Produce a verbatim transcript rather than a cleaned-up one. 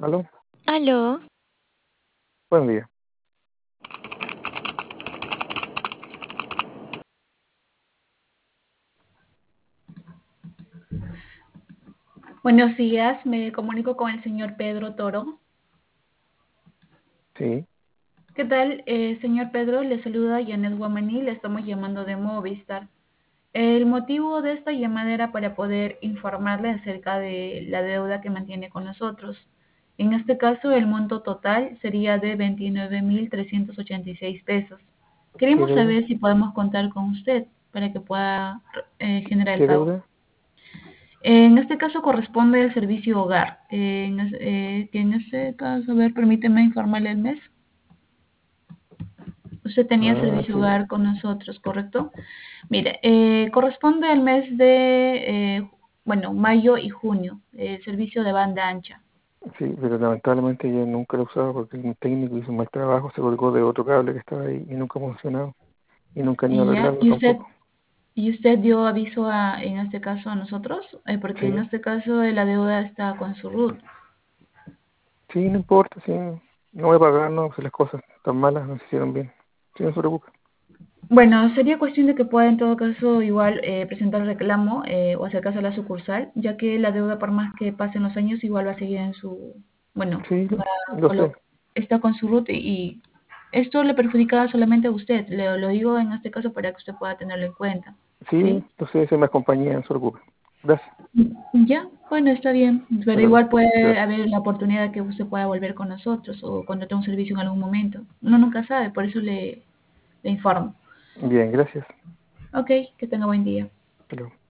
¿Aló? Aló, Buen día. Buenos días, me comunico con el señor Pedro Toro. Sí, ¿Qué tal, eh, señor Pedro? Le saluda Janet Guamaní, le estamos llamando de Movistar. El motivo de esta llamada era para poder informarle acerca de la deuda que mantiene con nosotros. En este caso, el monto total sería de veintinueve mil trescientos ochenta y seis pesos. ¿qué Queremos deuda? saber si podemos contar con usted para que pueda eh, generar el ¿Qué pago. deuda? En este caso corresponde el servicio hogar. Eh, en, es- eh, que en este caso, a ver, permíteme informarle el mes. Usted tenía Ah, servicio sí, hogar con nosotros, ¿correcto? Mire, eh, corresponde al mes de, eh, bueno, mayo y junio, el servicio de banda ancha. sí, pero lamentablemente yo nunca lo he usado porque un técnico hizo un mal trabajo, se colgó de otro cable que estaba ahí y nunca ha funcionado. Y nunca han ido a Y ya, arreglarlo y usted, tampoco. y usted dio aviso a, en este caso a nosotros, eh, porque en Sí, este caso eh, la deuda está con su RUT. sí, no importa, sí. No voy a pagar, no, si las cosas tan malas no se hicieron bien. Sí, no se preocupe. Bueno, sería cuestión de que pueda en todo caso igual eh, presentar el reclamo eh, o acercarse a la sucursal, ya que la deuda por más que pasen los años igual va a seguir en su, bueno, Sí, va lo, a lo sé. colo- está con su ruta y esto le perjudica solamente a usted. Le, lo digo en este caso para que usted pueda tenerlo en cuenta, Sí, ¿sí? lo sé, se me acompañé, no se preocupe. Gracias. Ya, bueno, está bien, Hasta pero luego. igual puede Gracias. haber la oportunidad de que usted pueda volver con nosotros o contratar un servicio en algún momento. Uno nunca sabe, por eso le, le informo. Bien, gracias. Ok, que tenga buen día. Hasta luego.